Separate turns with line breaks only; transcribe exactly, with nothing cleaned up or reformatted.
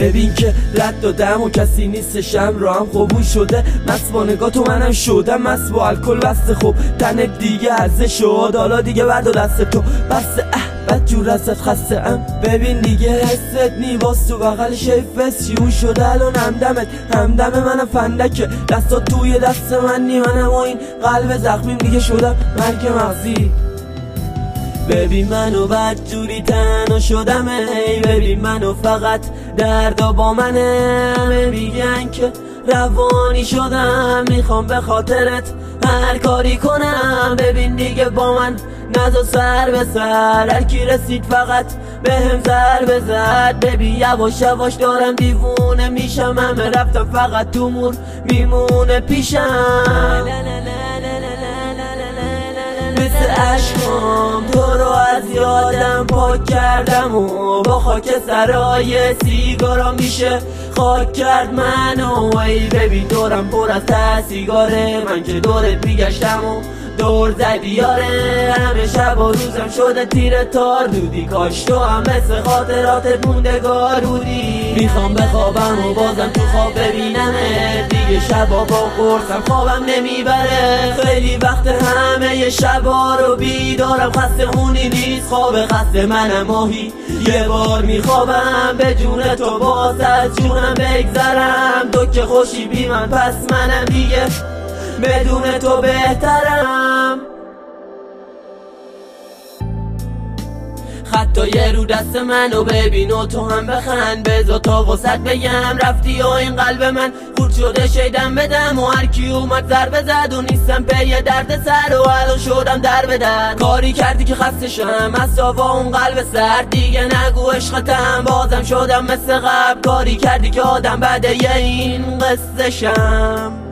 ببین که رد دادم و کسی نیستشم را هم خوبون شده، مست با نگاه تو منم شدم، مست با الکل بسته خوب تنت دیگه هزه شد، حالا دیگه بعد و دست تو بسته اه بد جور ازت خسته ام. ببین دیگه حست نیواز تو بغل شیفست شیون شده الان همدمت همدم منم فندکه، دستات توی دست من نی منم و این قلب زخمیم دیگه شدم مرگ مغزی. ببین منو بد جوری تنها شدم ای، ببین منو فقط دردا با منه، همه میگن که روانی شدم میخوام به خاطرت هر کاری کنم. ببین دیگه با من نزا سر به سر، هر کی رسید فقط به هم زر بزد. ببین یواش یواش دارم دیوونه میشم، همه رفتم فقط تو مور میمونه پیشم. مثل عشقم تو رو از یادم پاک کردم و با خاک سرای سیگارا میشه خاک کرد منو. ای ببین دورم پر از ته سیگاره، من که دورت میگشتم و دور زدی یاره، همه شب و روزم شده تیر تار دودی، کاش تو هم مثل خاطراتت موندگار بودی. میخوام بخوابم و بازم تو خواب ببینمه، دیگه شبا با قرصم خوابم نمیبره، خیلی وقت همه شبا رو بیدارم، خسته خونی نیست خواب خسته منم ماهی یه بار میخوابم، به جون تو باز از جونم بگذرم، تو که خوشی بی من پس منم دیگه بدون تو بهترم. حتی یه رو دست منو ببین و تو هم بخند، بذار تا وسط بگم رفتی و این قلب من خورد شده شیدم بدم، و هر کی اومد ضربه زد و نیستم پی درد سر، و الان شدم در بدن کاری کردی که خسته شم از صافا اون قلب سرد، دیگه نگو عشقتم بازم شدم مثل قبل، کاری کردی که آدم بده یه این قصه شم.